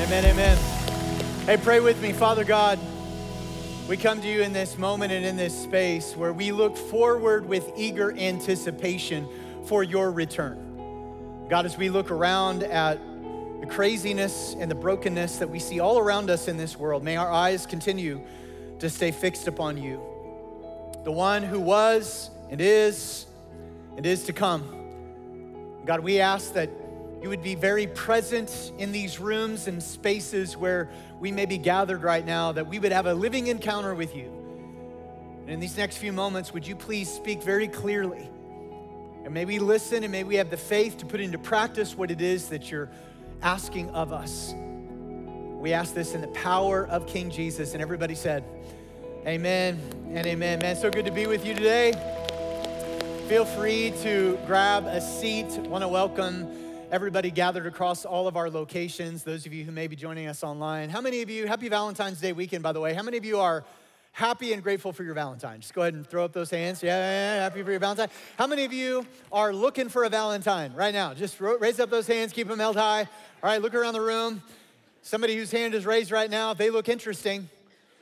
Amen, amen. Hey, pray with me. Father God, we come to you in this moment and in this space where we look forward with eager anticipation for your return. God, as we look around at the craziness and the brokenness that we see all around us in this world, may our eyes continue to stay fixed upon you, the one who was and is to come. God, we ask that you would be very present in these rooms and spaces where we may be gathered right now, that we would have a living encounter with you. And in these next few moments, would you please speak very clearly? And may we listen and may we have the faith to put into practice what it is that you're asking of us. We ask this in the power of King Jesus. And everybody said, amen and amen. Man, so good to be with you today. Feel free to grab a seat. I want to welcome everybody gathered across all of our locations, those of you who may be joining us online. How many of you, happy Valentine's Day weekend, by the way, how many of you are happy and grateful for your Valentine? Just go ahead and throw up those hands. Yeah, happy for your Valentine. How many of you are looking for a Valentine right now? Just raise up those hands, keep them held high. All right, look around the room. Somebody whose hand is raised right now, if they look interesting,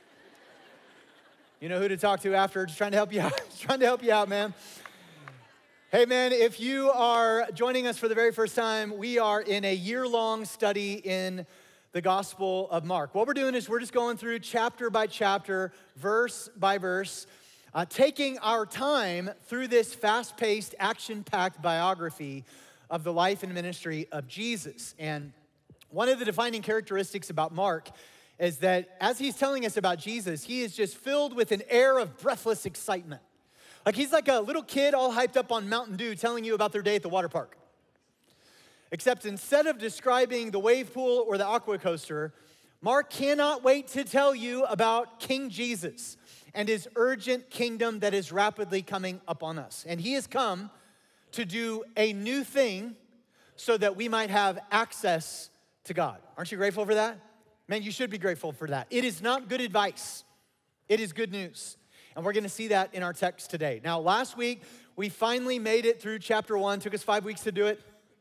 you know who to talk to after. Just trying to help you out. Just trying to help you out, man. Hey man, if you are joining us for the very first time, we are in a year-long study in the Gospel of Mark. What we're doing is we're just going through chapter by chapter, verse by verse, taking our time through this fast-paced, action-packed biography of the life and ministry of Jesus. And one of the defining characteristics about Mark is that as he's telling us about Jesus, he is just filled with an air of breathless excitement. Like he's like a little kid all hyped up on Mountain Dew telling you about their day at the water park. Except instead of describing the wave pool or the aqua coaster, Mark cannot wait to tell you about King Jesus and his urgent kingdom that is rapidly coming upon us. And he has come to do a new thing so that we might have access to God. Aren't you grateful for that? Man, you should be grateful for that. It is not good advice. It is good news. And we're going to see that in our text today. Now, last week, we finally made it through chapter 1. Took us 5 weeks to do it.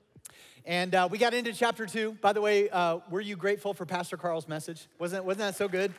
And we got into chapter 2. By the way, were you grateful for Pastor Carl's message? Wasn't that so good?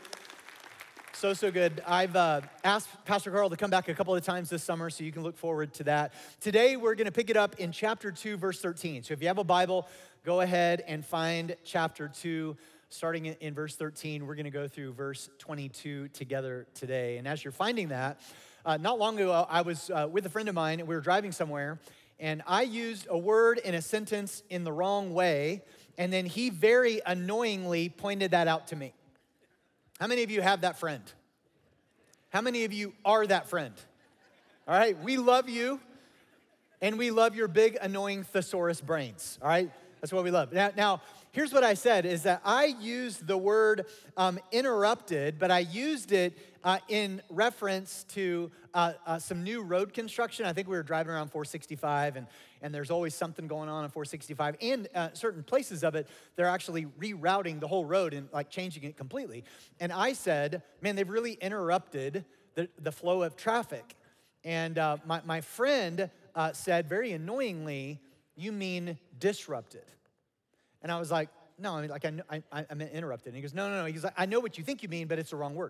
So good. I've asked Pastor Carl to come back a couple of times this summer, so you can look forward to that. Today, we're going to pick it up in chapter 2, verse 13. So if you have a Bible, go ahead and find chapter 2. Starting in verse 13, we're going to go through verse 22 together today. And as you're finding that, not long ago, I was with a friend of mine, and we were driving somewhere, and I used a word in a sentence in the wrong way, and then he very annoyingly pointed that out to me. How many of you have that friend? How many of you are that friend? All right, we love you, and we love your big, annoying thesaurus brains, all right? That's what we love. Now, here's what I said, is that I used the word interrupted, but I used it in reference to some new road construction. I think we were driving around 465, and there's always something going on 465. And certain places of it, they're actually rerouting the whole road and like changing it completely. And I said, man, they've really interrupted the flow of traffic. And my friend said very annoyingly, you mean disrupted. And I was like, no, I mean, like I meant interrupted. And he goes, no. He goes, I know what you think you mean, but it's the wrong word.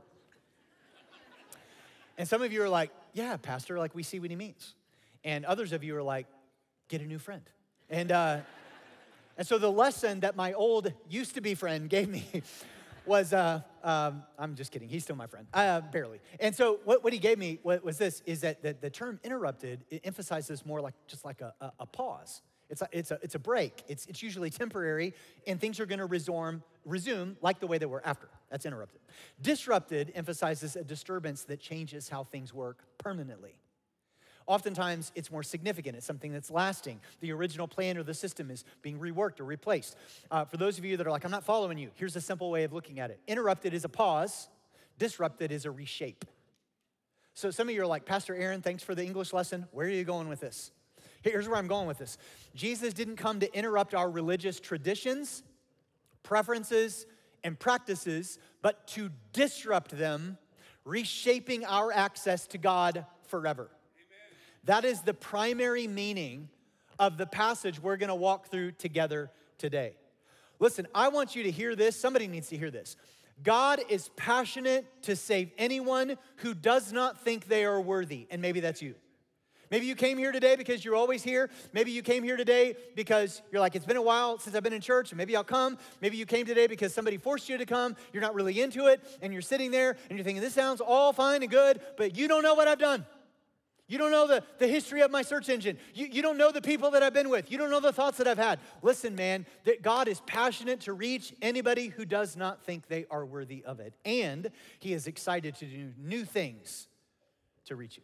And some of you are like, yeah, Pastor, like we see what he means. And others of you are like, get a new friend. And so the lesson that my old used-to-be friend gave me was, I'm just kidding, he's still my friend, barely. And so what he gave me was this, is that the term interrupted, it emphasizes more like just like a pause. It's a break. It's usually temporary, and things are going to resume like the way they were after. That's interrupted. Disrupted emphasizes a disturbance that changes how things work permanently. Oftentimes, it's more significant. It's something that's lasting. The original plan or the system is being reworked or replaced. For those of you that are like, I'm not following you, here's a simple way of looking at it. Interrupted is a pause. Disrupted is a reshape. So some of you are like, Pastor Aaron, thanks for the English lesson. Where are you going with this? Here's where I'm going with this. Jesus didn't come to interrupt our religious traditions, preferences, and practices, but to disrupt them, reshaping our access to God forever. Amen. That is the primary meaning of the passage we're going to walk through together today. Listen, I want you to hear this. Somebody needs to hear this. God is passionate to save anyone who does not think they are worthy. And maybe that's you. Maybe you came here today because you're always here. Maybe you came here today because you're like, it's been a while since I've been in church, and maybe I'll come. Maybe you came today because somebody forced you to come. You're not really into it, and you're sitting there, and you're thinking, this sounds all fine and good, but you don't know what I've done. You don't know the history of my search engine. You don't know the people that I've been with. You don't know the thoughts that I've had. Listen, man, that God is passionate to reach anybody who does not think they are worthy of it. And he is excited to do new things to reach you.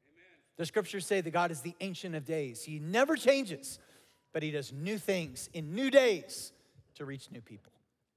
The scriptures say that God is the Ancient of Days. He never changes, but he does new things in new days to reach new people.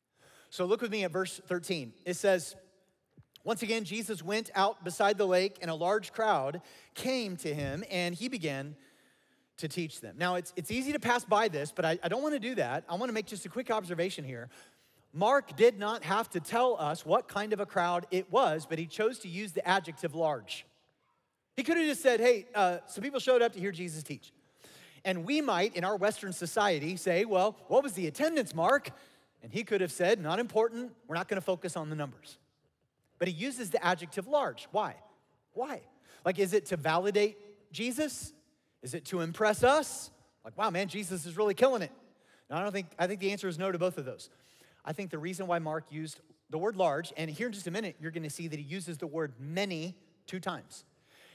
So look with me at verse 13. It says, once again, Jesus went out beside the lake, and a large crowd came to him, and he began to teach them. Now, it's easy to pass by this, but I don't want to do that. I want to make just a quick observation here. Mark did not have to tell us what kind of a crowd it was, but he chose to use the adjective large. He could have just said, hey, some people showed up to hear Jesus teach. And we might, in our Western society, say, well, what was the attendance, Mark? And he could have said, not important, we're not going to focus on the numbers. But he uses the adjective large. Why? Why? Like, is it to validate Jesus? Is it to impress us? Like, wow, man, Jesus is really killing it. No, I think the answer is no to both of those. I think the reason why Mark used the word large, and here in just a minute, you're going to see that he uses the word many 2 times.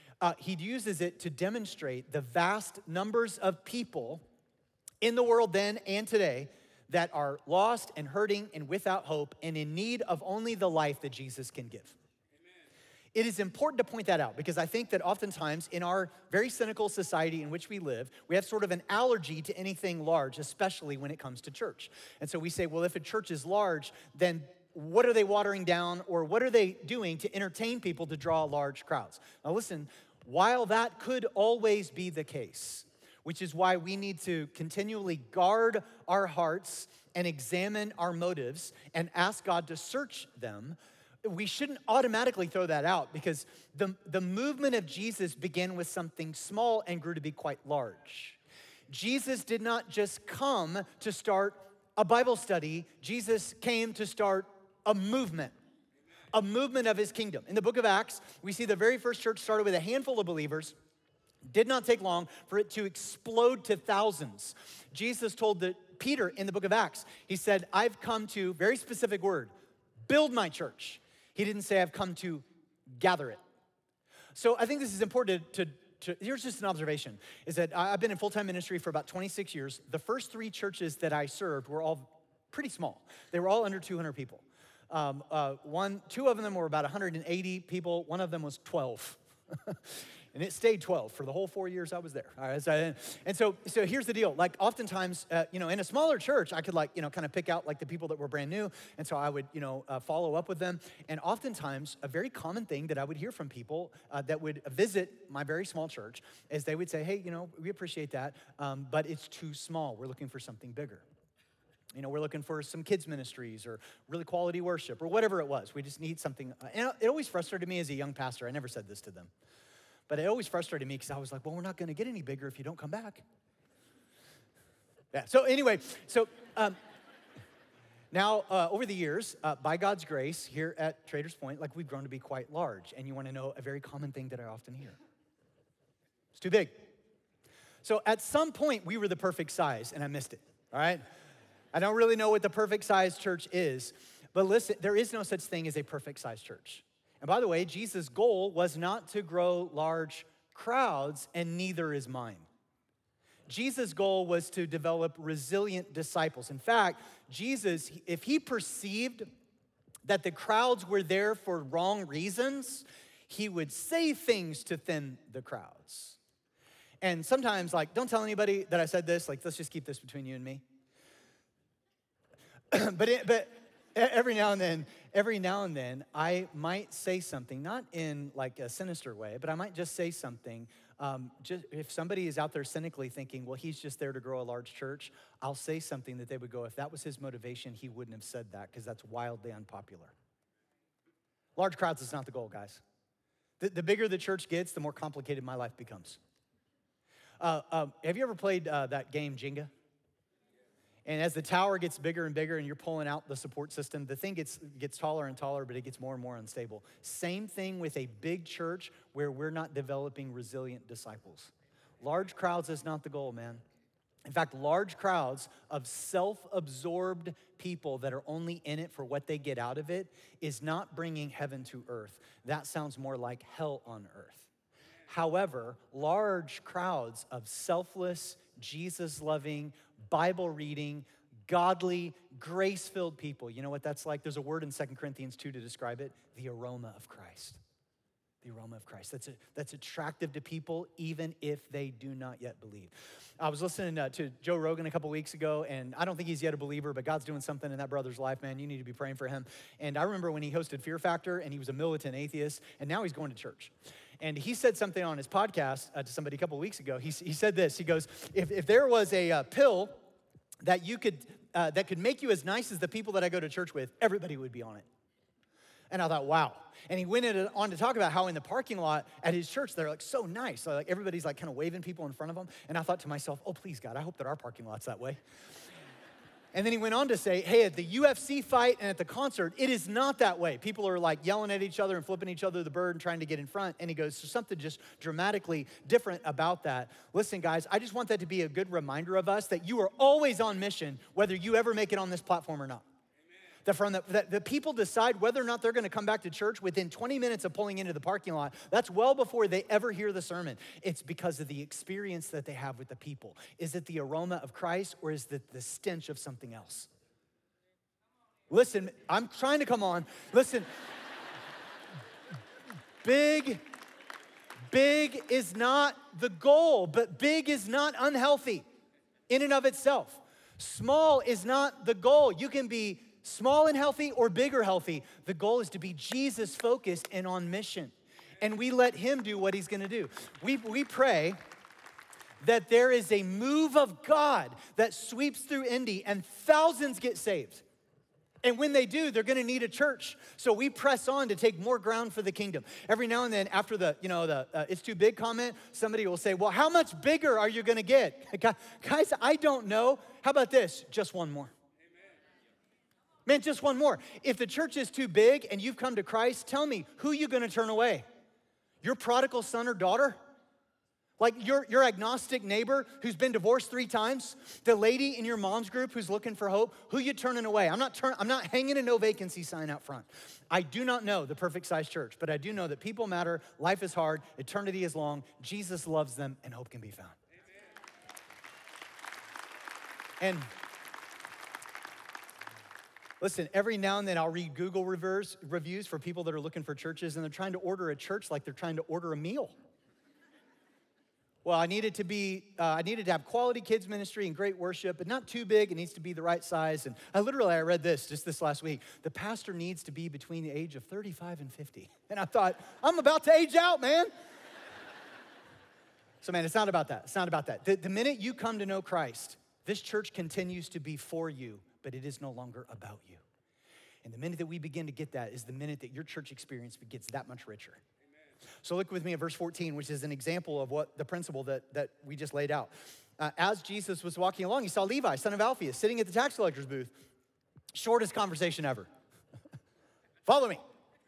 He uses it to demonstrate the vast numbers of people in the world then and today that are lost and hurting and without hope and in need of only the life that Jesus can give. Amen. It is important to point that out because I think that oftentimes in our very cynical society in which we live, we have sort of an allergy to anything large, especially when it comes to church. And so we say, well, if a church is large, then what are they watering down or what are they doing to entertain people to draw large crowds? Now listen, while that could always be the case, which is why we need to continually guard our hearts and examine our motives and ask God to search them, we shouldn't automatically throw that out because the movement of Jesus began with something small and grew to be quite large. Jesus did not just come to start a Bible study. Jesus came to start a movement of his kingdom. In the book of Acts, we see the very first church started with a handful of believers. Did not take long for it to explode to thousands. Jesus told Peter in the book of Acts, he said, I've come to, very specific word, build my church. He didn't say I've come to gather it. So I think this is important to here's just an observation, is that I've been in full-time ministry for about 26 years. The first 3 churches that I served were all pretty small. They were all under 200 people. 2 of them were about 180 people. 1 of them was 12. And it stayed 12 for the whole 4 years I was there. All right, so here's the deal. Like oftentimes, in a smaller church, I could kind of pick out like the people that were brand new. And so I would, follow up with them. And oftentimes, a very common thing that I would hear from people that would visit my very small church is they would say, hey, we appreciate that, but it's too small. We're looking for something bigger. We're looking for some kids ministries or really quality worship or whatever it was. We just need something. And it always frustrated me as a young pastor. I never said this to them. But it always frustrated me because I was like, well, we're not going to get any bigger if you don't come back. Yeah, so anyway, now over the years, by God's grace, here at Traders Point, we've grown to be quite large. And you want to know a very common thing that I often hear. It's too big. So at some point, we were the perfect size, and I missed it, all right? I don't really know what the perfect size church is, but listen, there is no such thing as a perfect size church. And by the way, Jesus' goal was not to grow large crowds, and neither is mine. Jesus' goal was to develop resilient disciples. In fact, Jesus, if he perceived that the crowds were there for wrong reasons, he would say things to thin the crowds. And sometimes, don't tell anybody that I said this, let's just keep this between you and me. But every now and then, I might say something, not in a sinister way, but I might just say something. Just if somebody is out there cynically thinking, well, he's just there to grow a large church, I'll say something that they would go, if that was his motivation, he wouldn't have said that because that's wildly unpopular. Large crowds is not the goal, guys. The bigger the church gets, the more complicated my life becomes. Have you ever played that game, Jenga? And as the tower gets bigger and bigger and you're pulling out the support system, the thing gets taller and taller, but it gets more and more unstable. Same thing with a big church where we're not developing resilient disciples. Large crowds is not the goal, man. In fact, large crowds of self-absorbed people that are only in it for what they get out of it is not bringing heaven to earth. That sounds more like hell on earth. However, large crowds of selfless, Jesus-loving, Bible-reading, godly, grace-filled people. You know what that's like? There's a word in 2 Corinthians 2 to describe it: the aroma of Christ. The aroma of Christ. That's attractive to people even if they do not yet believe. I was listening to Joe Rogan a couple weeks ago, and I don't think he's yet a believer, but God's doing something in that brother's life, man. You need to be praying for him. And I remember when he hosted Fear Factor, and he was a militant atheist, and now he's going to church. And he said something on his podcast to somebody a couple weeks ago. He said this. He goes, if there was a pill that that could make you as nice as the people that I go to church with, everybody would be on it. And I thought, wow. And he went on to talk about how in the parking lot at his church, they're like so nice. So like everybody's like kind of waving people in front of them. And I thought to myself, oh, please, God, I hope that our parking lot's that way. And then he went on to say, hey, at the UFC fight and at the concert, it is not that way. People are like yelling at each other and flipping each other the bird and trying to get in front. And he goes, there's something just dramatically different about that. Listen, guys, I just want that to be a good reminder of us that you are always on mission, whether you ever make it on this platform or not. That the people decide whether or not they're going to come back to church within 20 minutes of pulling into the parking lot. That's well before they ever hear the sermon. It's because of the experience that they have with the people. Is it the aroma of Christ, or is it the stench of something else? Listen, I'm trying to come on. Listen, big is not the goal, but big is not unhealthy in and of itself. Small is not the goal. You can be small and healthy or big or healthy. The goal is to be Jesus focused and on mission. And we let him do what he's gonna do. We pray that there is a move of God that sweeps through Indy and thousands get saved. And when they do, they're gonna need a church. So we press on to take more ground for the kingdom. Every now and then after the it's too big comment, somebody will say, well, how much bigger are you gonna get? Guys, I don't know. How about this? Just one more. Man, just one more. If the church is too big and you've come to Christ, tell me, who are you gonna turn away? Your prodigal son or daughter? Like your agnostic neighbor who's been divorced 3 times? The lady in your mom's group who's looking for hope? Who you turning away? I'm not hanging a no vacancy sign out front. I do not know the perfect size church, but I do know that people matter, life is hard, eternity is long, Jesus loves them, and hope can be found. Amen. And listen, every now and then I'll read Google reviews for people that are looking for churches, and they're trying to order a church like they're trying to order a meal. Well, I needed to have quality kids ministry and great worship, but not too big. It needs to be the right size. And I read this just this last week. The pastor needs to be between the age of 35 and 50. And I thought, I'm about to age out, man. So man, it's not about that. It's not about that. The minute you come to know Christ, this church continues to be for you, but it is no longer about you. And the minute that we begin to get that is the minute that your church experience gets that much richer. Amen. So look with me at verse 14, which is an example of what the principle that we just laid out. As Jesus was walking along, he saw Levi, son of Alphaeus, sitting at the tax collector's booth. Shortest conversation ever. Follow me.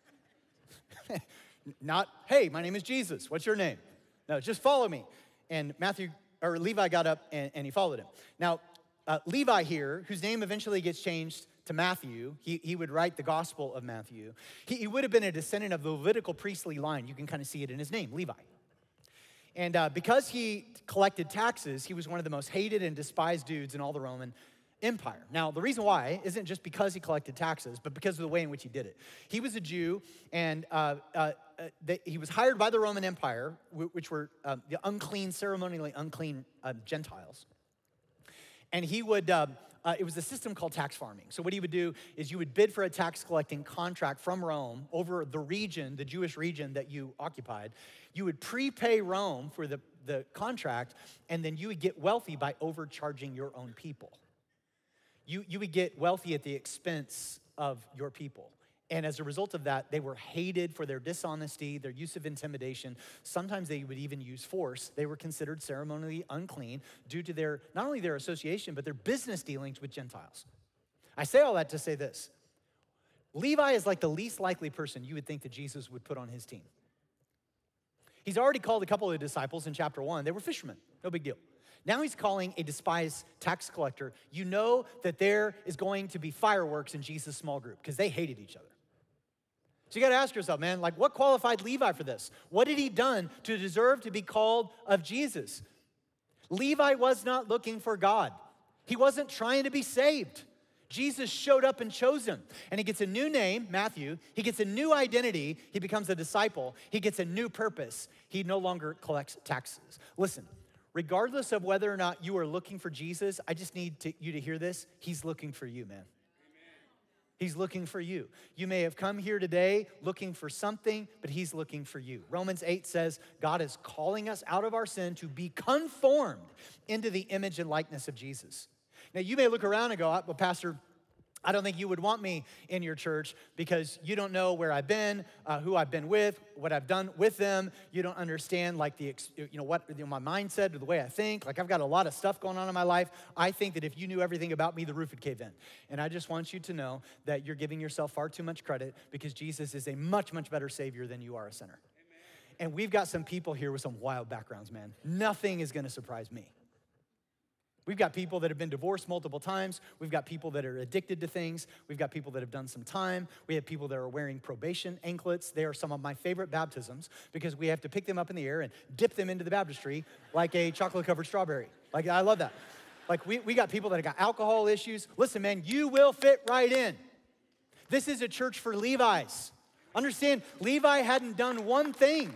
Not, hey, my name is Jesus. What's your name? No, just follow me. And Levi got up and he followed him. Now, Levi here, whose name eventually gets changed to Matthew, he would write the Gospel of Matthew. He would have been a descendant of the Levitical priestly line. You can kind of see it in his name, Levi. And because he collected taxes, he was one of the most hated and despised dudes in all the Roman Empire. Now, the reason why isn't just because he collected taxes, but because of the way in which he did it. He was a Jew, and he was hired by the Roman Empire, which were the ceremonially unclean Gentiles. And he would, it was a system called tax farming. So what he would do is you would bid for a tax collecting contract from Rome over the region, the Jewish region that you occupied. You would prepay Rome for the contract, and then you would get wealthy by overcharging your own people. You would get wealthy at the expense of your people. And as a result of that, they were hated for their dishonesty, their use of intimidation. Sometimes they would even use force. They were considered ceremonially unclean due to their, not only their association, but their business dealings with Gentiles. I say all that to say this. Levi is like the least likely person you would think that Jesus would put on his team. He's already called a couple of disciples in chapter 1. They were fishermen, no big deal. Now he's calling a despised tax collector. You know that there is going to be fireworks in Jesus' small group because they hated each other. So you got to ask yourself, man, like what qualified Levi for this? What had he done to deserve to be called of Jesus? Levi was not looking for God. He wasn't trying to be saved. Jesus showed up and chose him. And he gets a new name, Matthew. He gets a new identity. He becomes a disciple. He gets a new purpose. He no longer collects taxes. Listen, regardless of whether or not you are looking for Jesus, I just need you to hear this. He's looking for you, man. He's looking for you. You may have come here today looking for something, but he's looking for you. Romans 8 says God is calling us out of our sin to be conformed into the image and likeness of Jesus. Now, you may look around and go, well, Pastor, I don't think you would want me in your church because you don't know where I've been, who I've been with, what I've done with them. You don't understand like my mindset or the way I think. Like I've got a lot of stuff going on in my life. I think that if you knew everything about me, the roof would cave in. And I just want you to know that you're giving yourself far too much credit because Jesus is a much, much better Savior than you are a sinner. Amen. And we've got some people here with some wild backgrounds, man. Nothing is gonna surprise me. We've got people that have been divorced multiple times. We've got people that are addicted to things. We've got people that have done some time. We have people that are wearing probation anklets. They are some of my favorite baptisms because we have to pick them up in the air and dip them into the baptistry like a chocolate-covered strawberry. Like, I love that. Like, we got people that have got alcohol issues. Listen, man, you will fit right in. This is a church for Levi's. Understand, Levi hadn't done one thing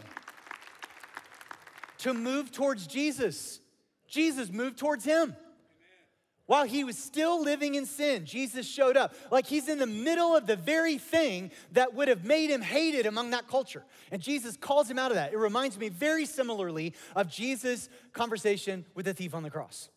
to move towards Jesus. Jesus moved towards him. Amen. While he was still living in sin, Jesus showed up. Like he's in the middle of the very thing that would have made him hated among that culture. And Jesus calls him out of that. It reminds me very similarly of Jesus' conversation with the thief on the cross.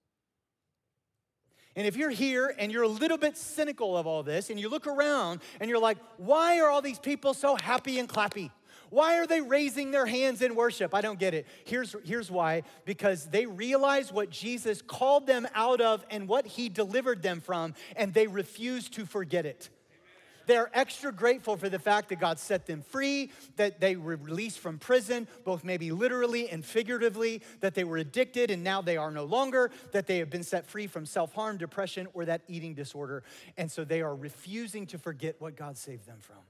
And if you're here and you're a little bit cynical of all this and you look around and you're like, why are all these people so happy and clappy? Why are they raising their hands in worship? I don't get it. Here's why. Because they realize what Jesus called them out of and what he delivered them from, and they refuse to forget it. They're extra grateful for the fact that God set them free, that they were released from prison, both maybe literally and figuratively, that they were addicted and now they are no longer, that they have been set free from self-harm, depression, or that eating disorder. And so they are refusing to forget what God saved them from.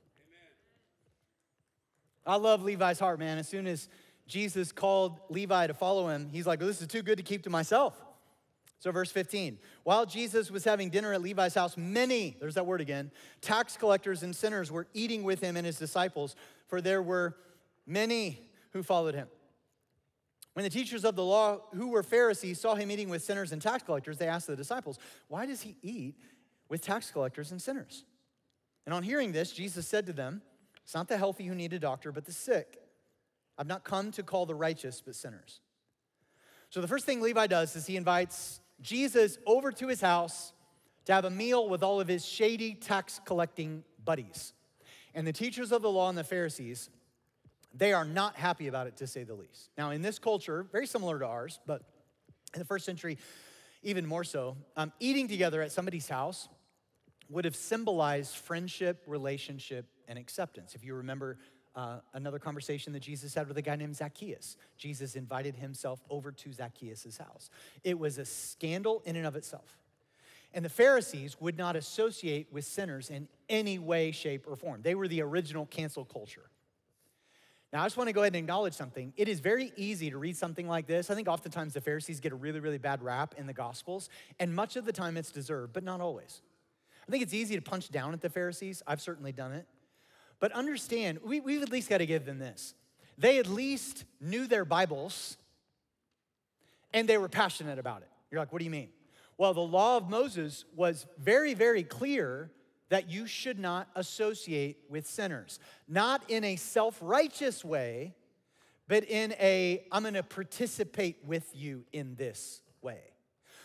I love Levi's heart, man. As soon as Jesus called Levi to follow him, he's like, well, this is too good to keep to myself. So verse 15, while Jesus was having dinner at Levi's house, many, there's that word again, tax collectors and sinners were eating with him and his disciples, for there were many who followed him. When the teachers of the law, who were Pharisees, saw him eating with sinners and tax collectors, they asked the disciples, why does he eat with tax collectors and sinners? And on hearing this, Jesus said to them, it's not the healthy who need a doctor, but the sick. I've not come to call the righteous, but sinners. So the first thing Levi does is he invites Jesus over to his house to have a meal with all of his shady tax collecting buddies. And the teachers of the law and the Pharisees, they are not happy about it, to say the least. Now, in this culture, very similar to ours, but in the first century, even more so, eating together at somebody's house would have symbolized friendship, relationship, and acceptance. If you remember another conversation that Jesus had with a guy named Zacchaeus, Jesus invited himself over to Zacchaeus' house. It was a scandal in and of itself. And the Pharisees would not associate with sinners in any way, shape, or form. They were the original cancel culture. Now, I just want to go ahead and acknowledge something. It is very easy to read something like this. I think oftentimes the Pharisees get a really, really bad rap in the Gospels, and much of the time it's deserved, but not always. I think it's easy to punch down at the Pharisees. I've certainly done it. But understand, we've at least got to give them this. They at least knew their Bibles, and they were passionate about it. You're like, what do you mean? Well, the law of Moses was very, very clear that you should not associate with sinners. Not in a self-righteous way, but in a, I'm gonna participate with you in this way.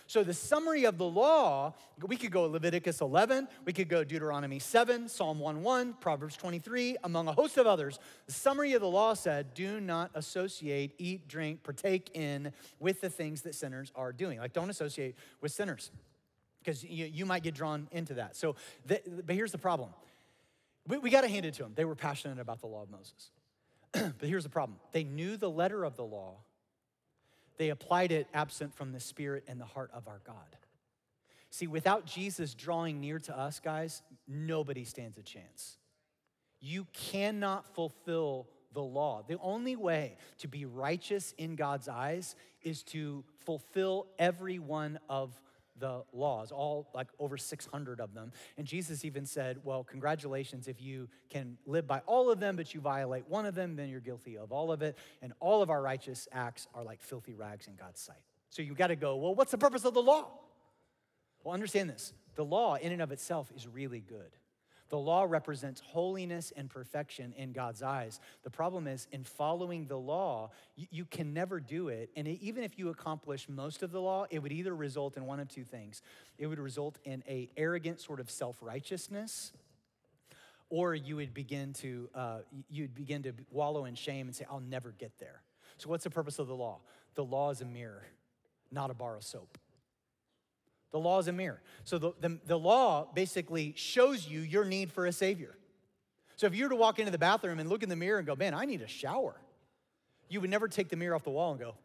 So the summary of the law, we could go Leviticus 11, we could go Deuteronomy 7, Psalm 1:1, Proverbs 23, among a host of others. The summary of the law said, do not associate, eat, drink, partake in with the things that sinners are doing. Like, don't associate with sinners, because you might get drawn into that. But here's the problem. We got to hand it to them. They were passionate about the law of Moses. But here's the problem. They knew the letter of the law. They applied it absent from the spirit and the heart of our God. See, without Jesus drawing near to us, guys, nobody stands a chance. You cannot fulfill the law. The only way to be righteous in God's eyes is to fulfill every one of the laws, all like over 600 of them. And Jesus even said, well, congratulations if you can live by all of them, but you violate one of them, then you're guilty of all of it. And all of our righteous acts are like filthy rags in God's sight. So you got to go, well, what's the purpose of the law? Well, understand this. The law in and of itself is really good. The law represents holiness and perfection in God's eyes. The problem is, in following the law, you can never do it. And even if you accomplish most of the law, it would either result in one of two things. It would result in an arrogant sort of self-righteousness, or you would begin to wallow in shame and say, I'll never get there. So what's the purpose of the law? The law is a mirror, not a bar of soap. The law is a mirror. So the law basically shows you your need for a Savior. So if you were to walk into the bathroom and look in the mirror and go, man, I need a shower, you would never take the mirror off the wall and go.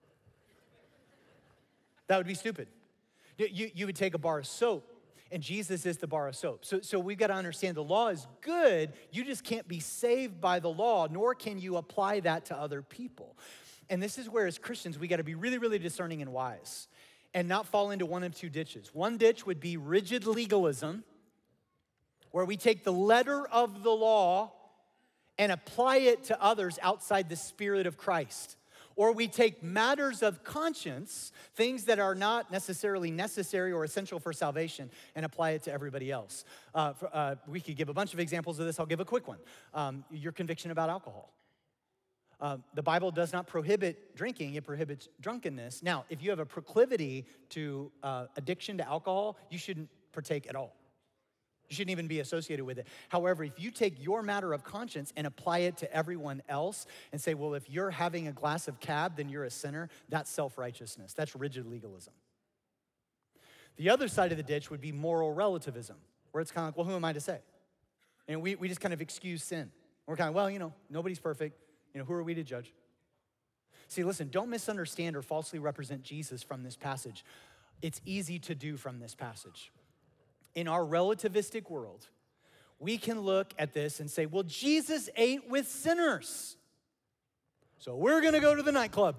That would be stupid. You would take a bar of soap, and Jesus is the bar of soap. So we've got to understand the law is good. You just can't be saved by the law, nor can you apply that to other people. And this is where, as Christians, we got to be really, really discerning and wise, and not fall into one of two ditches. One ditch would be rigid legalism, where we take the letter of the law and apply it to others outside the spirit of Christ. Or we take matters of conscience, things that are not necessarily necessary or essential for salvation, and apply it to everybody else. We could give a bunch of examples of this. I'll give a quick one. Your conviction about alcohol. The Bible does not prohibit drinking, it prohibits drunkenness. Now, if you have a proclivity to addiction to alcohol, you shouldn't partake at all. You shouldn't even be associated with it. However, if you take your matter of conscience and apply it to everyone else and say, well, if you're having a glass of cab, then you're a sinner, that's self-righteousness. That's rigid legalism. The other side of the ditch would be moral relativism, where it's kind of like, well, who am I to say? And we just kind of excuse sin. We're kind of, well, nobody's perfect. Who are we to judge? See, listen, don't misunderstand or falsely represent Jesus from this passage. It's easy to do from this passage. In our relativistic world, we can look at this and say, well, Jesus ate with sinners, so we're gonna go to the nightclub.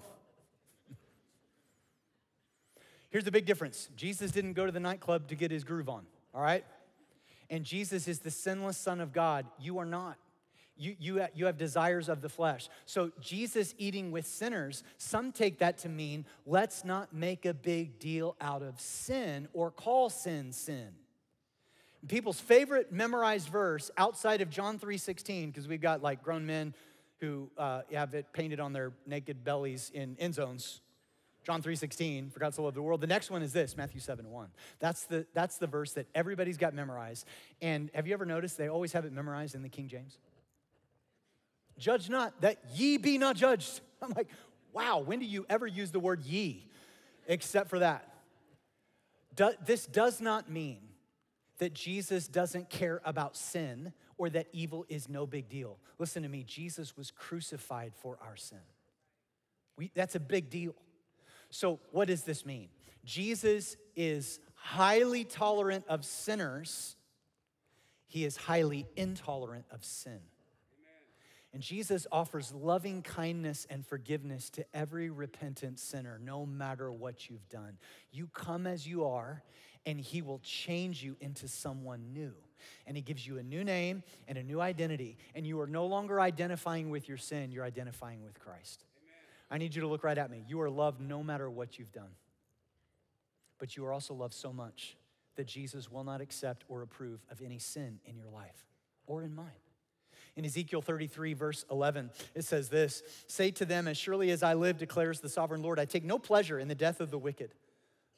Here's the big difference. Jesus didn't go to the nightclub to get his groove on, all right? And Jesus is the sinless Son of God. You are not. You have desires of the flesh. So Jesus eating with sinners, some take that to mean, let's not make a big deal out of sin or call sin sin. People's favorite memorized verse outside of John 3:16, because we've got like grown men who have it painted on their naked bellies in end zones. John 3:16, for God so loved the world. The next one is this, Matthew 7:1. That's the verse that everybody's got memorized. And have you ever noticed they always have it memorized in the King James? Judge not, that ye be not judged. I'm like, wow, when do you ever use the word ye except for that? This does not mean that Jesus doesn't care about sin or that evil is no big deal. Listen to me, Jesus was crucified for our sin. That's a big deal. So what does this mean? Jesus is highly tolerant of sinners. He is highly intolerant of sin. And Jesus offers loving kindness and forgiveness to every repentant sinner, no matter what you've done. You come as you are, and he will change you into someone new. And he gives you a new name and a new identity. And you are no longer identifying with your sin, you're identifying with Christ. Amen. I need you to look right at me. You are loved no matter what you've done. But you are also loved so much that Jesus will not accept or approve of any sin in your life or in mine. In Ezekiel 33, verse 11, it says this, say to them, as surely as I live, declares the sovereign Lord, I take no pleasure in the death of the wicked,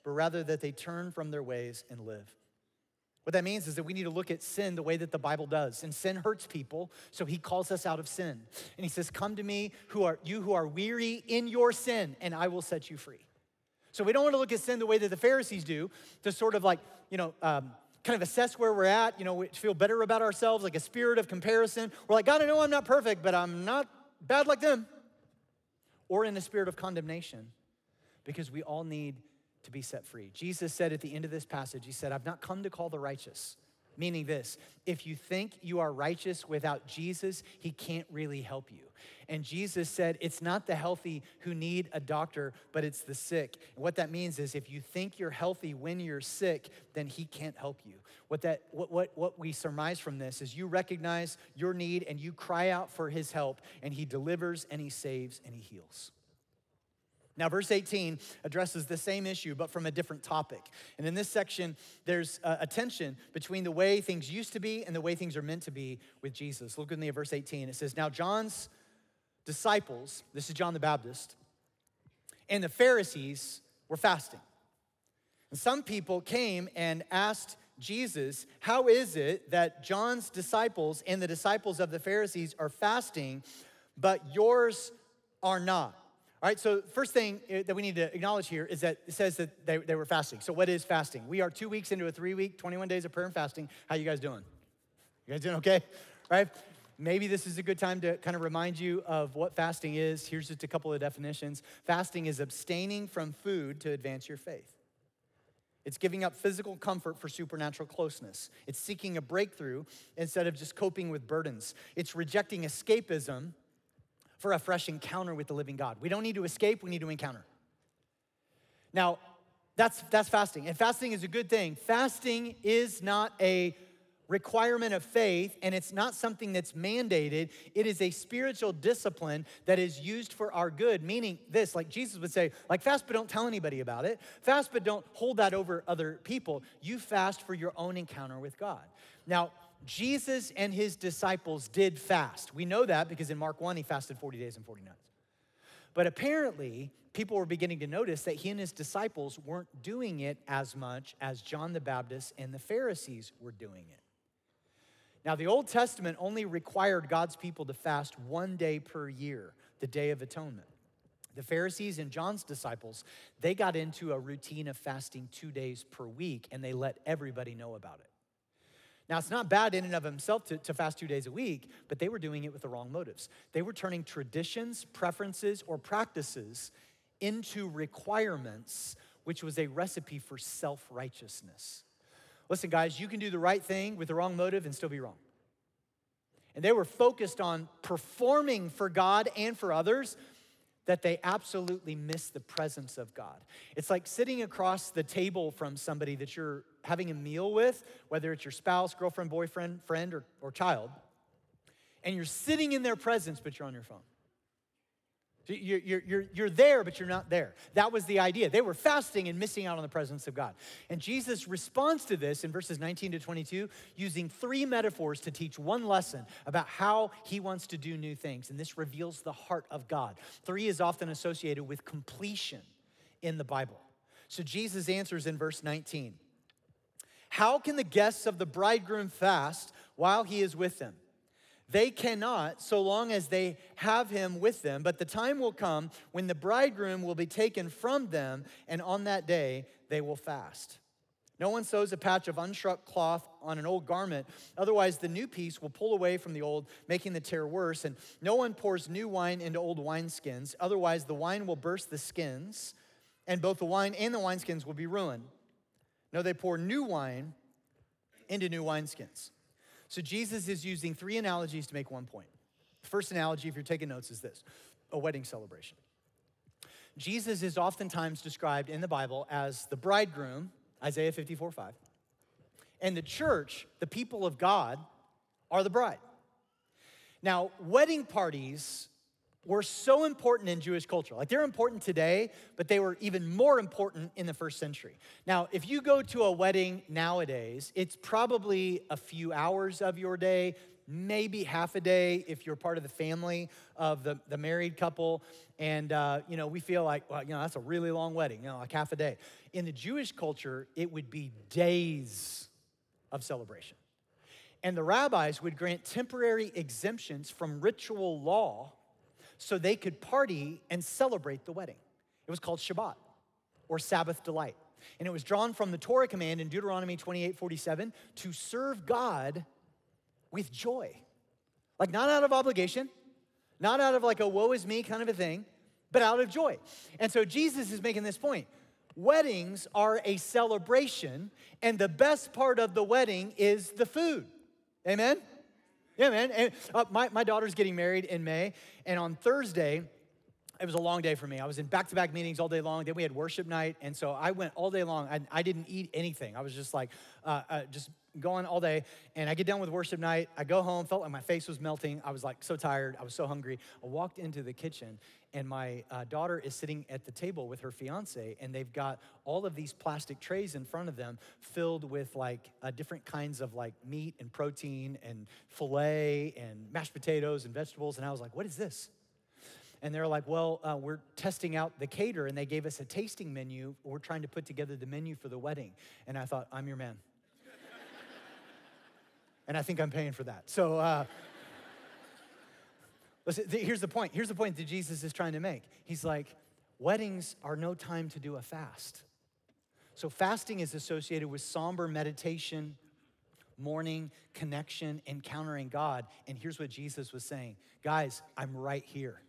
but rather that they turn from their ways and live. What that means is that we need to look at sin the way that the Bible does. And sin hurts people, so he calls us out of sin. And he says, come to me, you who are weary in your sin, and I will set you free. So we don't want to look at sin the way that the Pharisees do, to sort of like, kind of assess where we're at, we feel better about ourselves, like a spirit of comparison. We're like, God, I know I'm not perfect, but I'm not bad like them. Or in a spirit of condemnation, because we all need to be set free. Jesus said at the end of this passage, he said, I've not come to call the righteous, meaning this: if you think you are righteous without Jesus, he can't really help you. And Jesus said, it's not the healthy who need a doctor, but it's the sick. And what that means is if you think you're healthy when you're sick, then he can't help you. What we surmise from this is you recognize your need and you cry out for his help, and he delivers and he saves and he heals. Now, verse 18 addresses the same issue, but from a different topic. And in this section, there's a tension between the way things used to be and the way things are meant to be with Jesus. Look with me at verse 18. It says, now John's disciples, this is John the Baptist, and the Pharisees were fasting. And some people came and asked Jesus, how is it that John's disciples and the disciples of the Pharisees are fasting, but yours are not? All right, so first thing that we need to acknowledge here is that it says that they were fasting. So what is fasting? We are 2 weeks into a 3-week, 21 days of prayer and fasting. How you guys doing? You guys doing okay? Right? Maybe this is a good time to kind of remind you of what fasting is. Here's just a couple of definitions. Fasting is abstaining from food to advance your faith. It's giving up physical comfort for supernatural closeness. It's seeking a breakthrough instead of just coping with burdens. It's rejecting escapism for a fresh encounter with the living God. We don't need to escape, we need to encounter. Now, that's fasting, and fasting is a good thing. Fasting is not a requirement of faith, and it's not something that's mandated. It is a spiritual discipline that is used for our good, meaning this, like Jesus would say, like fast but don't tell anybody about it. Fast but don't hold that over other people. You fast for your own encounter with God. Now, Jesus and his disciples did fast. We know that because in Mark 1, he fasted 40 days and 40 nights. But apparently, people were beginning to notice that he and his disciples weren't doing it as much as John the Baptist and the Pharisees were doing it. Now, the Old Testament only required God's people to fast 1 day per year, the Day of Atonement. The Pharisees and John's disciples, they got into a routine of fasting 2 days per week, and they let everybody know about it. Now, it's not bad in and of himself to fast 2 days a week, but they were doing it with the wrong motives. They were turning traditions, preferences, or practices into requirements, which was a recipe for self-righteousness. Listen, guys, you can do the right thing with the wrong motive and still be wrong. And they were focused on performing for God and for others that they absolutely missed the presence of God. It's like sitting across the table from somebody that you're having a meal with, whether it's your spouse, girlfriend, boyfriend, friend, or child, and you're sitting in their presence, but you're on your phone. You're there, but you're not there. That was the idea. They were fasting and missing out on the presence of God. And Jesus responds to this in verses 19 to 22 using 3 metaphors to teach one lesson about how he wants to do new things. And this reveals the heart of God. 3 is often associated with completion in the Bible. So Jesus answers in verse 19. How can the guests of the bridegroom fast while he is with them? They cannot, so long as they have him with them, but the time will come when the bridegroom will be taken from them, and on that day they will fast. No one sews a patch of unshrunk cloth on an old garment, otherwise the new piece will pull away from the old, making the tear worse. And no one pours new wine into old wineskins, otherwise the wine will burst the skins, and both the wine and the wineskins will be ruined. No, they pour new wine into new wineskins. So Jesus is using 3 analogies to make one point. The first analogy, if you're taking notes, is this: a wedding celebration. Jesus is oftentimes described in the Bible as the bridegroom, Isaiah 54:5. And the church, the people of God, are the bride. Now, wedding parties were so important in Jewish culture. Like, they're important today, but they were even more important in the first century. Now, if you go to a wedding nowadays, it's probably a few hours of your day, maybe half a day if you're part of the family of the married couple. And, we feel like, well, that's a really long wedding, like half a day. In the Jewish culture, it would be days of celebration. And the rabbis would grant temporary exemptions from ritual law so they could party and celebrate the wedding. It was called Shabbat, or Sabbath delight. And it was drawn from the Torah command in Deuteronomy 28:47 to serve God with joy. Like not out of obligation, not out of like a woe is me kind of a thing, but out of joy. And so Jesus is making this point. Weddings are a celebration, and the best part of the wedding is the food. Amen? Yeah, man. And my daughter's getting married in May, and on Thursday, it was a long day for me. I was in back-to-back meetings all day long. Then we had worship night, and so I went all day long. I didn't eat anything. I was just like, just going all day. And I get done with worship night. I go home, felt like my face was melting. I was like so tired. I was so hungry. I walked into the kitchen, and my daughter is sitting at the table with her fiance, and they've got all of these plastic trays in front of them filled with like different kinds of like meat and protein and filet and mashed potatoes and vegetables. And I was like, what is this? And they're like, well, we're testing out the cater, and they gave us a tasting menu. We're trying to put together the menu for the wedding. And I thought, I'm your man. And I think I'm paying for that. So listen, here's the point. Here's the point that Jesus is trying to make. He's like, weddings are no time to do a fast. So fasting is associated with somber meditation, mourning, connection, encountering God. And here's what Jesus was saying. Guys, I'm right here.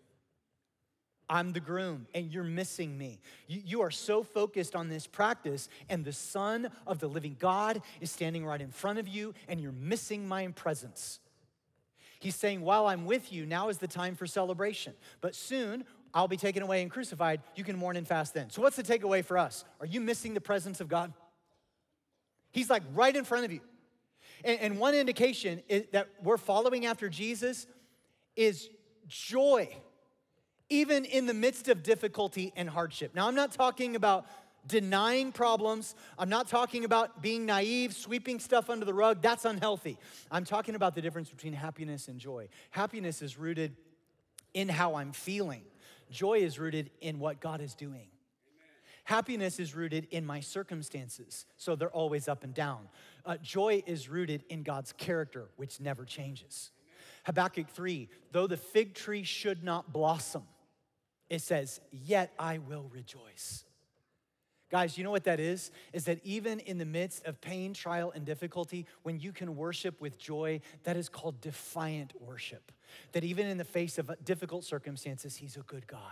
I'm the groom, and you're missing me. You are so focused on this practice, and the Son of the living God is standing right in front of you, and you're missing my presence. He's saying, while I'm with you, now is the time for celebration. But soon, I'll be taken away and crucified. You can mourn and fast then. So what's the takeaway for us? Are you missing the presence of God? He's like right in front of you. And one indication is that we're following after Jesus is joy, even in the midst of difficulty and hardship. Now, I'm not talking about denying problems. I'm not talking about being naive, sweeping stuff under the rug. That's unhealthy. I'm talking about the difference between happiness and joy. Happiness is rooted in how I'm feeling. Joy is rooted in what God is doing. Amen. Happiness is rooted in my circumstances, so they're always up and down. Joy is rooted in God's character, which never changes. Amen. Habakkuk 3, though the fig tree should not blossom, it says, yet I will rejoice. Guys, you know what that is? Is that even in the midst of pain, trial, and difficulty, when you can worship with joy, that is called defiant worship. That even in the face of difficult circumstances, he's a good God.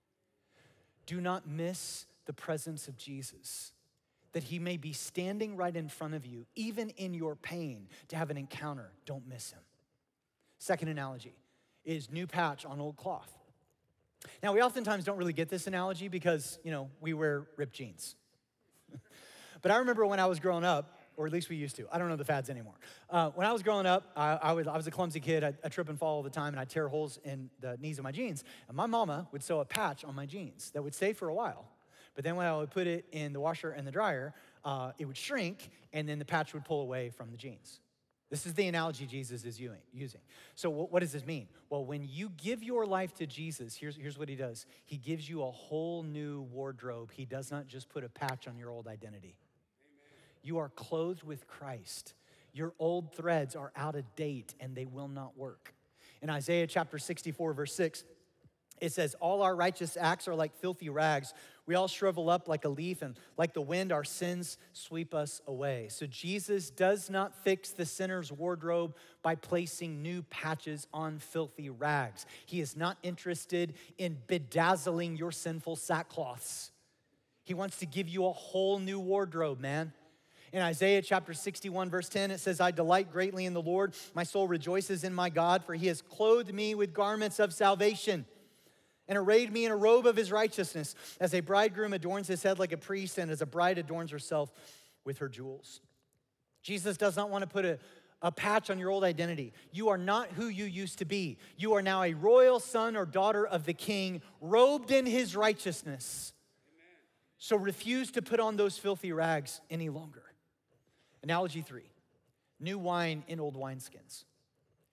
Do not miss the presence of Jesus, that he may be standing right in front of you, even in your pain, to have an encounter. Don't miss him. Second analogy is new patch on old cloth. Now, we oftentimes don't really get this analogy because, we wear ripped jeans. But I remember when I was growing up, or at least we used to. I don't know the fads anymore. When I was growing up, I was a clumsy kid. I trip and fall all the time, and I'd tear holes in the knees of my jeans. And my mama would sew a patch on my jeans that would stay for a while. But then when I would put it in the washer and the dryer, it would shrink, and then the patch would pull away from the jeans. This is the analogy Jesus is using. So what does this mean? Well, when you give your life to Jesus, here's what he does. He gives you a whole new wardrobe. He does not just put a patch on your old identity. Amen. You are clothed with Christ. Your old threads are out of date, and they will not work. In Isaiah chapter 64, verse 6, it says, all our righteous acts are like filthy rags. We all shrivel up like a leaf, and like the wind, our sins sweep us away. So Jesus does not fix the sinner's wardrobe by placing new patches on filthy rags. He is not interested in bedazzling your sinful sackcloths. He wants to give you a whole new wardrobe, man. In Isaiah chapter 61, verse 10, it says, I delight greatly in the Lord. My soul rejoices in my God, for he has clothed me with garments of salvation and arrayed me in a robe of his righteousness, as a bridegroom adorns his head like a priest, and as a bride adorns herself with her jewels. Jesus does not want to put a patch on your old identity. You are not who you used to be. You are now a royal son or daughter of the King, robed in his righteousness. Amen. So refuse to put on those filthy rags any longer. Analogy 3, new wine in old wineskins.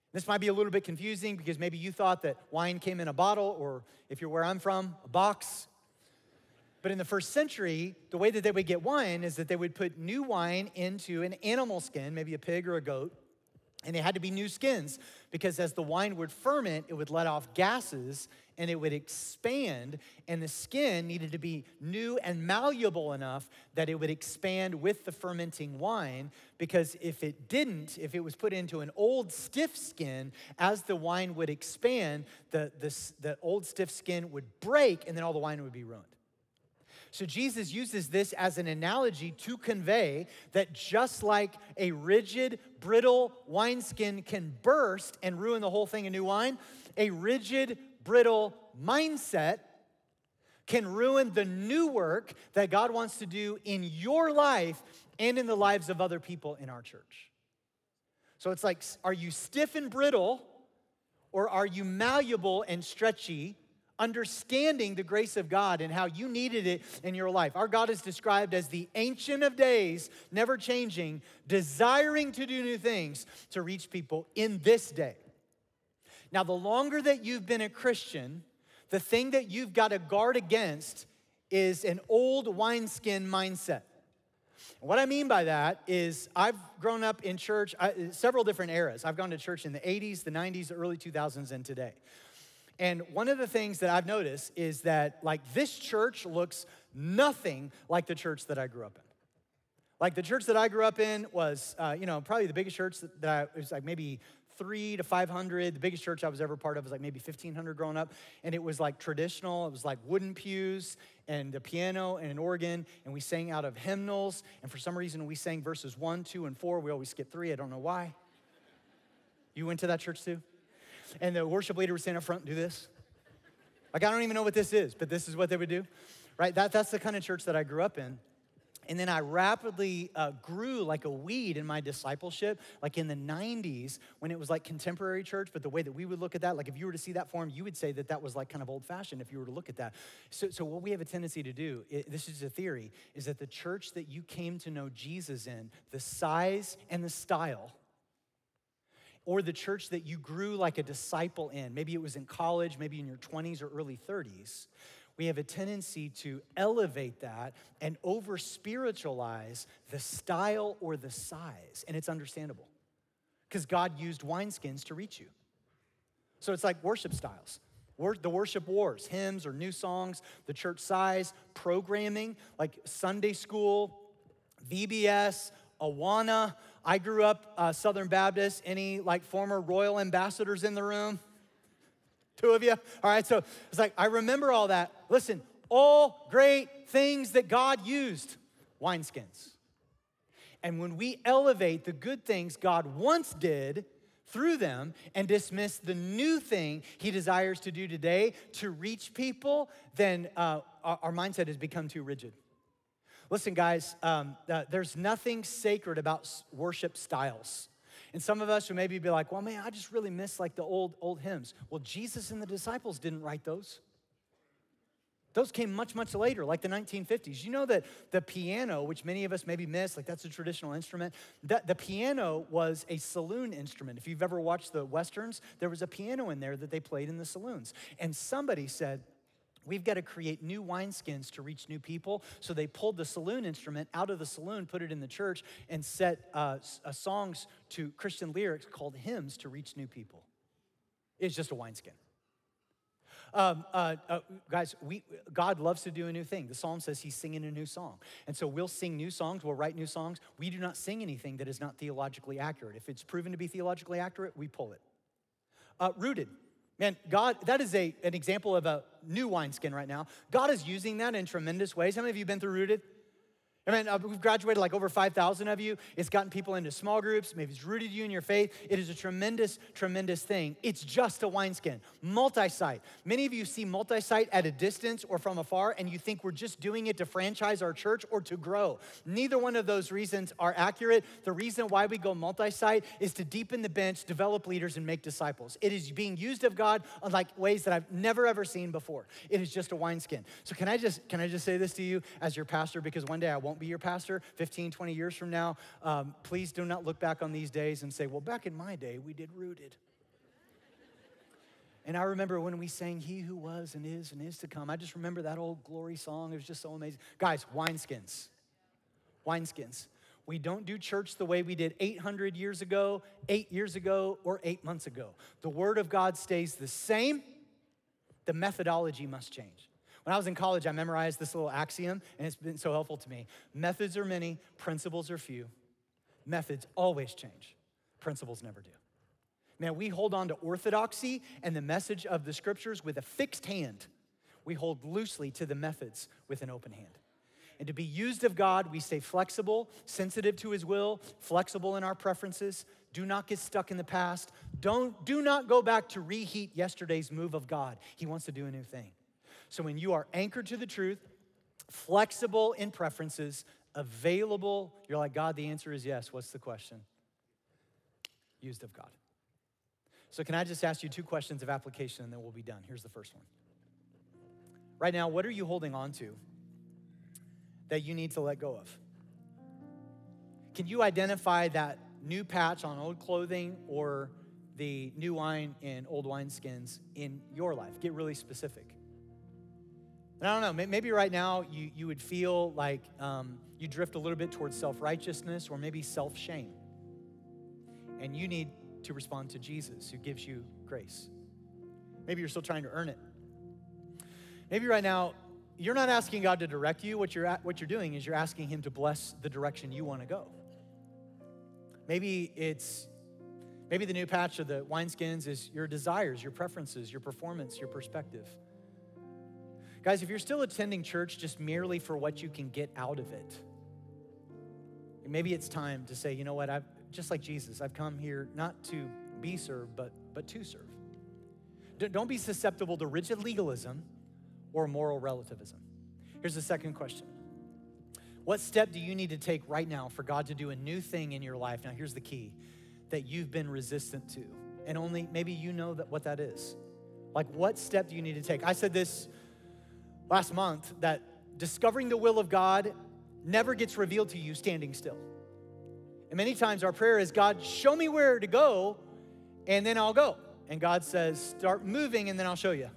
This might be a little bit confusing because maybe you thought that wine came in a bottle, or if you're where I'm from, a box. But in the first century, the way that they would get wine is that they would put new wine into an animal skin, maybe a pig or a goat, and they had to be new skins because as the wine would ferment, it would let off gases and it would expand, and the skin needed to be new and malleable enough that it would expand with the fermenting wine, because if it didn't, if it was put into an old stiff skin, as the wine would expand, the old stiff skin would break and then all the wine would be ruined. So Jesus uses this as an analogy to convey that just like a rigid, brittle wineskin can burst and ruin the whole thing of new wine, a rigid, brittle mindset can ruin the new work that God wants to do in your life and in the lives of other people in our church. So it's like, are you stiff and brittle, or are you malleable and stretchy, understanding the grace of God and how you needed it in your life? Our God is described as the Ancient of Days, never changing, desiring to do new things to reach people in this day. Now, the longer that you've been a Christian, the thing that you've got to guard against is an old wineskin mindset. And what I mean by that is I've grown up in church, several different eras. I've gone to church in the 80s, the 90s, the early 2000s, and today. And one of the things that I've noticed is that, like, this church looks nothing like the church that I grew up in. Like, the church that I grew up in was, probably the biggest church it was like maybe 300 to 500. The biggest church I was ever part of was like maybe 1,500 growing up. And it was like traditional. It was like wooden pews and a piano and an organ. And we sang out of hymnals. And for some reason, we sang verses 1, 2, and 4. We always skipped 3. I don't know why. You went to that church too? And the worship leader would stand up front and do this. Like, I don't even know what this is, but this is what they would do, right? That's the kind of church that I grew up in. And then I rapidly grew like a weed in my discipleship, like in the 90s when it was like contemporary church, but the way that we would look at that, like if you were to see that form, you would say that that was like kind of old-fashioned if you were to look at that. So what we have a tendency to do, this is a theory, is that the church that you came to know Jesus in, the size and the style, or the church that you grew like a disciple in, maybe it was in college, maybe in your 20s or early 30s, we have a tendency to elevate that and over-spiritualize the style or the size, and it's understandable because God used wineskins to reach you. So it's like worship styles, the worship wars, hymns or new songs, the church size, programming, like Sunday school, VBS, Awana. I grew up Southern Baptist. Any like former royal ambassadors in the room? 2 of you? All right, so it's like, I remember all that. Listen, all great things that God used, wineskins. And when we elevate the good things God once did through them and dismiss the new thing he desires to do today to reach people, then our mindset has become too rigid. Listen, guys, there's nothing sacred about worship styles. And some of us who maybe be like, well, man, I just really miss like the old hymns. Well, Jesus and the disciples didn't write those. Those came much, much later, like the 1950s. You know that the piano, which many of us maybe miss, like that's a traditional instrument, the piano was a saloon instrument. If you've ever watched the Westerns, there was a piano in there that they played in the saloons. And somebody said, we've got to create new wineskins to reach new people. So they pulled the saloon instrument out of the saloon, put it in the church, and set songs to Christian lyrics called hymns to reach new people. It's just a wineskin. Guys, God loves to do a new thing. The psalm says he's singing a new song. And so we'll sing new songs, we'll write new songs. We do not sing anything that is not theologically accurate. If it's proven to be theologically accurate, we pull it. Rooted. Man, God, that is an example of a new wineskin right now. God is using that in tremendous ways. How many of you have been through Rooted? I mean, we've graduated like over 5,000 of you. It's gotten people into small groups. Maybe it's rooted you in your faith. It is a tremendous, tremendous thing. It's just a wineskin. Multi-site. Many of you see multi-site at a distance or from afar, and you think we're just doing it to franchise our church or to grow. Neither one of those reasons are accurate. The reason why we go multi-site is to deepen the bench, develop leaders, and make disciples. It is being used of God in like ways that I've never, ever seen before. It is just a wineskin. So can I just say this to you as your pastor, because one day I won't be your pastor 15, 20 years from now. Please do not look back on these days and say, well, back in my day, we did Rooted. And I remember when we sang He Who Was and is to come. I just remember that old glory song. It was just so amazing. Guys, wineskins. Wineskins. We don't do church the way we did 800 years ago, 8 years ago, or 8 months ago. The Word of God stays the same. The methodology must change. When I was in college, I memorized this little axiom, and it's been so helpful to me. Methods are many, principles are few. Methods always change. Principles never do. Man, we hold on to orthodoxy and the message of the scriptures with a fixed hand. We hold loosely to the methods with an open hand. And to be used of God, we stay flexible, sensitive to his will, flexible in our preferences. Do not get stuck in the past. Do not go back to reheat yesterday's move of God. He wants to do a new thing. So when you are anchored to the truth, flexible in preferences, available, you're like, God, the answer is yes. What's the question? Used of God. So can I just ask you 2 questions of application and then we'll be done. Here's the first one. Right now, what are you holding on to that you need to let go of? Can you identify that new patch on old clothing or the new wine in old wineskins in your life? Get really specific. And I don't know, maybe right now you would feel like you drift a little bit towards self-righteousness or maybe self-shame. And you need to respond to Jesus who gives you grace. Maybe you're still trying to earn it. Maybe right now, you're not asking God to direct you. What you're doing is you're asking him to bless the direction you want to go. Maybe the new patch of the wineskins is your desires, your preferences, your performance, your perspective. Guys, if you're still attending church just merely for what you can get out of it, maybe it's time to say, you know what, just like Jesus, I've come here not to be served, but to serve. Don't be susceptible to rigid legalism or moral relativism. Here's the second question. What step do you need to take right now for God to do a new thing in your life? Now, here's the key, that you've been resistant to. And only maybe you know what that is. Like, what step do you need to take? I said this last month, that discovering the will of God never gets revealed to you standing still. And many times our prayer is, God, show me where to go, and then I'll go. And God says, start moving, and then I'll show you.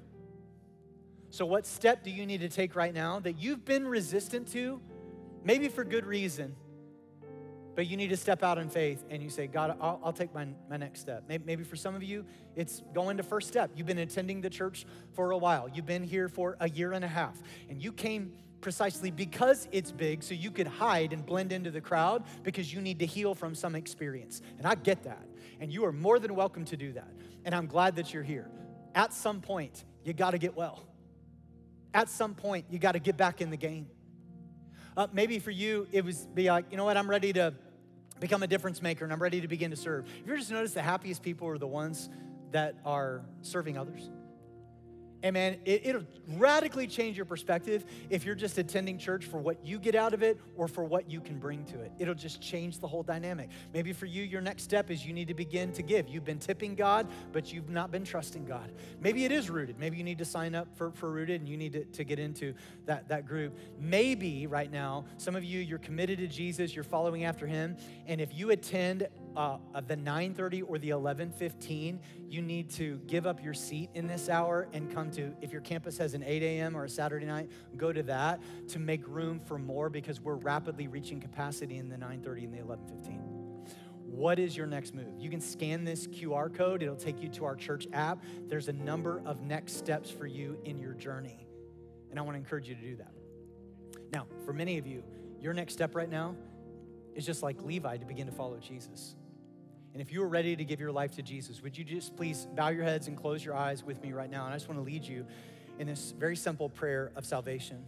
So what step do you need to take right now that you've been resistant to, maybe for good reason, but you need to step out in faith and you say, God, I'll take my next step. Maybe for some of you, it's going to first step. You've been attending the church for a while. You've been here for a year and a half, and you came precisely because it's big so you could hide and blend into the crowd because you need to heal from some experience. And I get that. And you are more than welcome to do that. And I'm glad that you're here. At some point, you got to get well. At some point, you got to get back in the game. Maybe for you, it was be like, you know what, I'm ready to become a difference maker and I'm ready to begin to serve. Have you ever just noticed the happiest people are the ones that are serving others? And man, it'll radically change your perspective if you're just attending church for what you get out of it or for what you can bring to it. It'll just change the whole dynamic. Maybe for you, your next step is you need to begin to give. You've been tipping God, but you've not been trusting God. Maybe it is Rooted. Maybe you need to sign up for Rooted and you need to get into that group. Maybe right now, some of you, you're committed to Jesus, you're following after him, and if you attend the 9:30 or the 11:15, you need to give up your seat in this hour and come to, if your campus has an 8 a.m. or a Saturday night, go to that to make room for more because we're rapidly reaching capacity in the 9:30 and the 11:15. What is your next move? You can scan this QR code. It'll take you to our church app. There's a number of next steps for you in your journey, and I want to encourage you to do that. Now, for many of you, your next step right now is just like Levi to begin to follow Jesus. And if you are ready to give your life to Jesus, would you just please bow your heads and close your eyes with me right now? And I just want to lead you in this very simple prayer of salvation.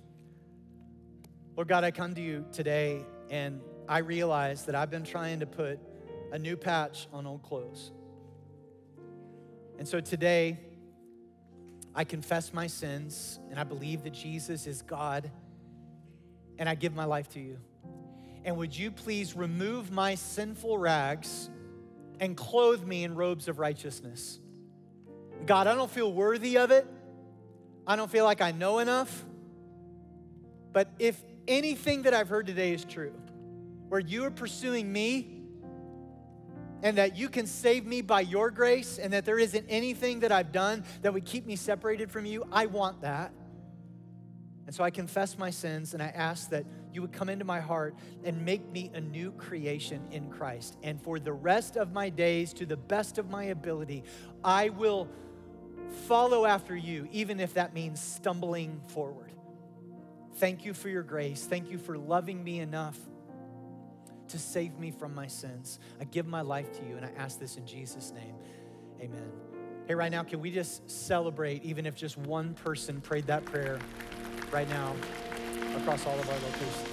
Lord God, I come to you today and I realize that I've been trying to put a new patch on old clothes. And so today, I confess my sins and I believe that Jesus is God and I give my life to you. And would you please remove my sinful rags and clothe me in robes of righteousness. God, I don't feel worthy of it. I don't feel like I know enough. But if anything that I've heard today is true, where you are pursuing me and that you can save me by your grace, and that there isn't anything that I've done that would keep me separated from you. I want that. And so I confess my sins, and I ask that you would come into my heart and make me a new creation in Christ. And for the rest of my days, to the best of my ability, I will follow after you, even if that means stumbling forward. Thank you for your grace. Thank you for loving me enough to save me from my sins. I give my life to you, and I ask this in Jesus' name. Amen. Hey, right now, can we just celebrate, even if just one person prayed that prayer right now across all of our locations?